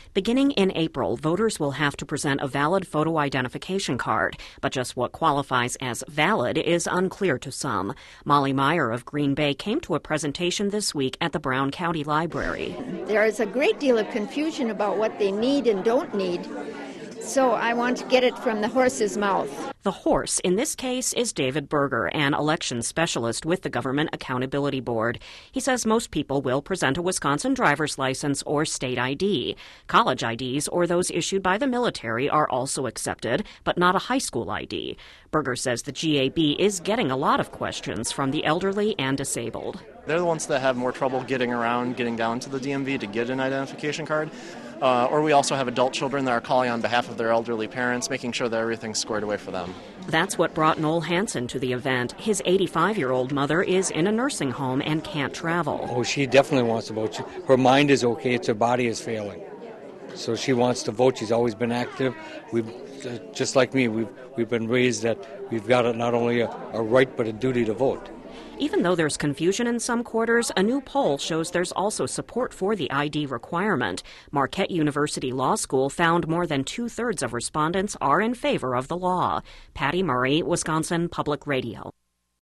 Beginning in April, voters will have to present a valid photo identification card, but just what qualifies as valid is unclear to some. Molly Meyer of Green Bay came to a presentation this week at the Brown County Library. There is a great deal of confusion about what they need and don't need, so I want to get it from the horse's mouth. The horse in this case is David Berger, an election specialist with the Government Accountability Board. He says most people will present a Wisconsin driver's license or state ID. College IDs or those issued by the military are also accepted, but not a high school ID. Berger says the GAB is getting a lot of questions from the elderly and disabled. They're the ones that have more trouble getting around, getting down to the DMV to get an identification card. Or we also have adult children that are calling on behalf of their elderly parents, making sure that everything's squared away for them. That's what brought Noel Hansen to the event. His 85-year-old mother is in a nursing home and can't travel. Oh, she definitely wants to vote. Her mind is okay, it's her body is failing. So she wants to vote. She's always been active. Just like me, we've been raised that we've got not only a right but a duty to vote. Even though there's confusion in some quarters, a new poll shows there's also support for the ID requirement. Marquette University Law School found more than 2/3 of respondents are in favor of the law. Patty Murray, Wisconsin Public Radio.